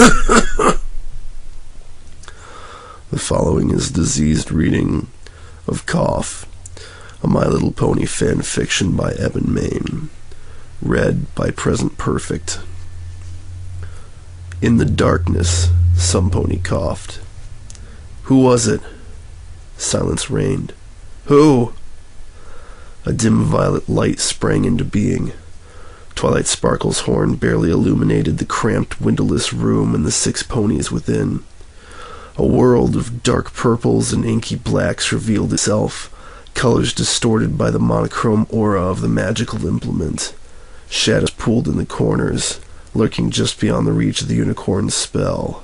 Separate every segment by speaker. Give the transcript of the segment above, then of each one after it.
Speaker 1: The following is diseased reading of Cough, a My Little Pony fan fiction by Evan Main, read by Present Perfect. In the darkness, some pony coughed. Who was it? Silence reigned. Who? A dim violet light sprang into being. Twilight Sparkle's horn barely illuminated the cramped, windowless room and the 6 ponies within. A world of dark purples and inky blacks revealed itself, colors distorted by the monochrome aura of the magical implement. Shadows pooled in the corners, lurking just beyond the reach of the unicorn's spell.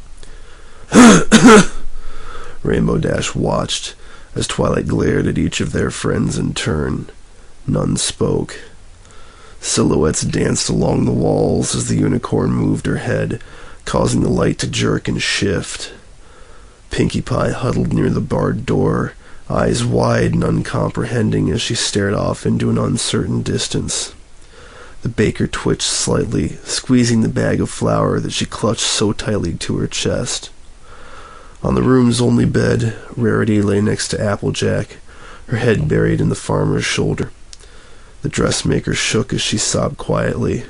Speaker 1: Rainbow Dash watched as Twilight glared at each of their friends in turn. None spoke. Silhouettes danced along the walls as the unicorn moved her head, causing the light to jerk and shift. Pinkie Pie huddled near the barred door, eyes wide and uncomprehending as she stared off into an uncertain distance. The baker twitched slightly, squeezing the bag of flour that she clutched so tightly to her chest. On the room's only bed, Rarity lay next to Applejack, her head buried in the farmer's shoulder. The dressmaker shook as she sobbed quietly.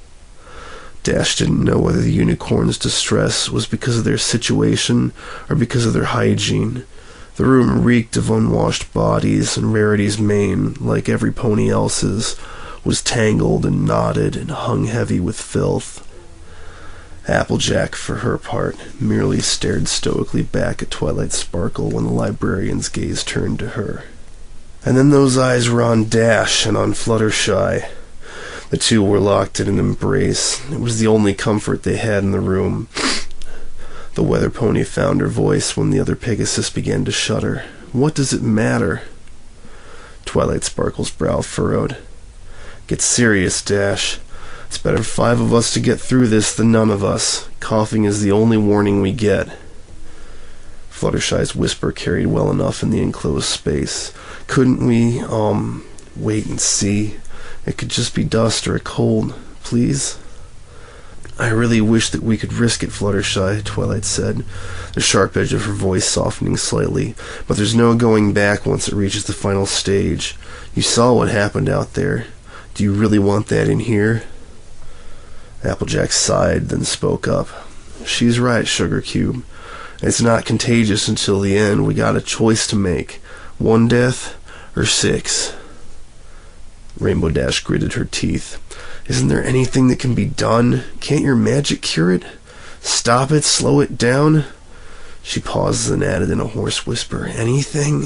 Speaker 1: Dash didn't know whether the unicorn's distress was because of their situation or because of their hygiene. The room reeked of unwashed bodies, and Rarity's mane, like every pony else's, was tangled and knotted and hung heavy with filth. Applejack, for her part, merely stared stoically back at Twilight Sparkle when the librarian's gaze turned to her. And then those eyes were on Dash and on Fluttershy. The two were locked in an embrace. It was the only comfort they had in the room. The weather pony found her voice when the other Pegasus began to shudder. What does it matter? Twilight Sparkle's brow furrowed. Get serious, Dash. It's better for 5 of us to get through this than none of us. Coughing is the only warning we get. Fluttershy's whisper carried well enough in the enclosed space. Couldn't we, wait and see? It could just be dust or a cold, please? I really wish that we could risk it, Fluttershy, Twilight said, the sharp edge of her voice softening slightly. But there's no going back once it reaches the final stage. You saw what happened out there. Do you really want that in here? Applejack sighed, then spoke up. She's right, Sugar Cube. It's not contagious until the end. We got a choice to make. 1 death or 6. Rainbow Dash gritted her teeth. Isn't there anything that can be done? Can't your magic cure it? Stop it? Slow it down? She paused and added in a hoarse whisper, anything?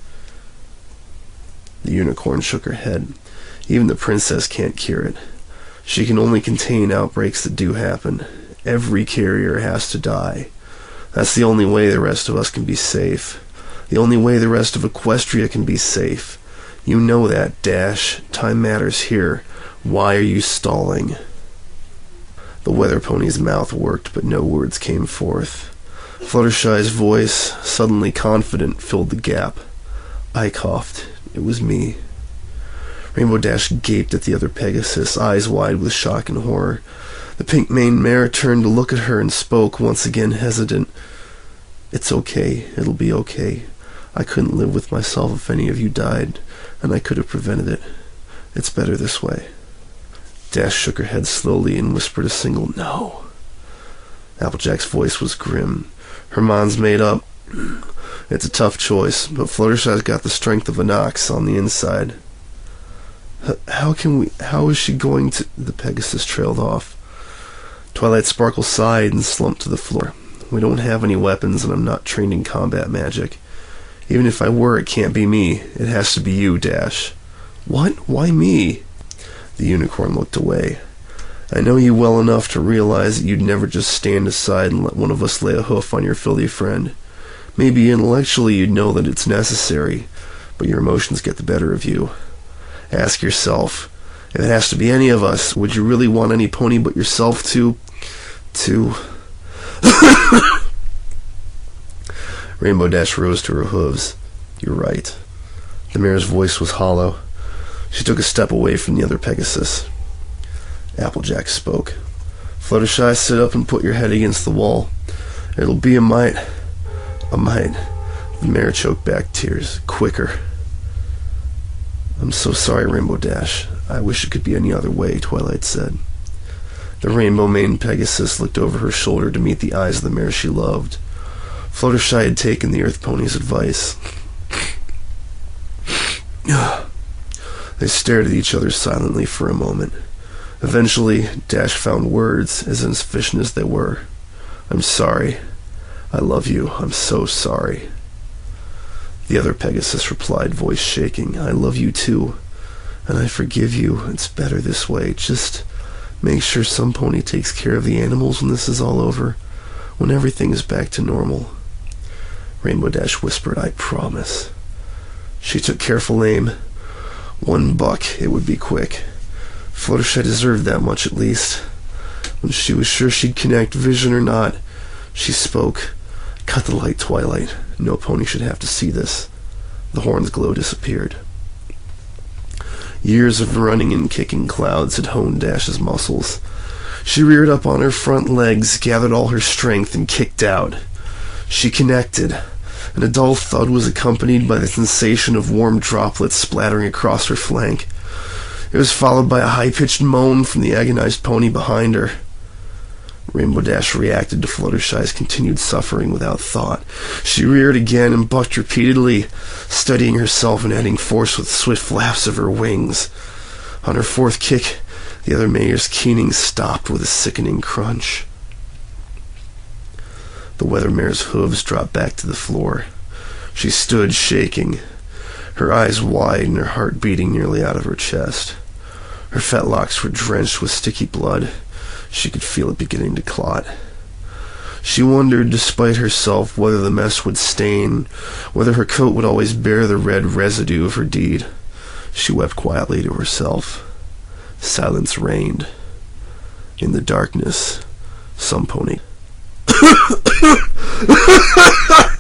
Speaker 1: The unicorn shook her head. Even the princess can't cure it. She can only contain outbreaks that do happen. Every carrier has to die. That's the only way the rest of us can be safe. The only way the rest of Equestria can be safe. You know that, Dash. Time matters here. Why are you stalling? The weather pony's mouth worked, but no words came forth. Fluttershy's voice, suddenly confident, filled the gap. I coughed. It was me. Rainbow Dash gaped at the other Pegasus, eyes wide with shock and horror. The pink-maned mare turned to look at her and spoke, once again hesitant. It's okay. It'll be okay. I couldn't live with myself if any of you died, and I could have prevented it. It's better this way. Dash shook her head slowly and whispered a single no. Applejack's voice was grim. Her mind's made up. It's a tough choice, but Fluttershy's got the strength of an ox on the inside. How is she going to... The Pegasus trailed off. Twilight Sparkle sighed and slumped to the floor. We don't have any weapons, and I'm not trained in combat magic. Even if I were, it can't be me. It has to be you, Dash. What? Why me? The unicorn looked away. I know you well enough to realize that you'd never just stand aside and let one of us lay a hoof on your filthy friend. Maybe intellectually you'd know that it's necessary, but your emotions get the better of you. Ask yourself, if it has to be any of us, would you really want any pony but yourself to... Rainbow Dash rose to her hooves. You're right. The mare's voice was hollow. She took a step away from the other Pegasus. Applejack spoke. Fluttershy, sit up and put your head against the wall. It'll be a mite. A mite. The mare choked back tears. Quicker. I'm so sorry, Rainbow Dash. I wish it could be any other way, Twilight said. The rainbow-maned Pegasus looked over her shoulder to meet the eyes of the mare she loved. Fluttershy had taken the Earth Pony's advice. They stared at each other silently for a moment. Eventually, Dash found words, as insufficient as they were. I'm sorry. I love you. I'm so sorry. The other Pegasus replied, voice shaking. I love you too. And I forgive you. It's better this way. Just make sure some pony takes care of the animals when this is all over. When everything is back to normal. Rainbow Dash whispered, I promise. She took careful aim. 1 buck. It would be quick. Fluttershy deserved that much at least. When she was sure she'd connect, vision or not, she spoke. Cut the light, Twilight. No pony should have to see this. The horn's glow disappeared. Years of running and kicking clouds had honed Dash's muscles. She reared up on her front legs, gathered all her strength, and kicked out. She connected, and a dull thud was accompanied by the sensation of warm droplets splattering across her flank. It was followed by a high-pitched moan from the agonized pony behind her. Rainbow Dash reacted to Fluttershy's continued suffering without thought. She reared again and bucked repeatedly, steadying herself and adding force with swift flaps of her wings. On her 4th kick, the other mare's keening stopped with a sickening crunch. The weather mare's hooves dropped back to the floor. She stood shaking, her eyes wide and her heart beating nearly out of her chest. Her fetlocks were drenched with sticky blood. She could feel it beginning to clot. She wondered, despite herself, whether the mess would stain, whether her coat would always bear the red residue of her deed. She wept quietly to herself. Silence reigned. In the darkness, some pony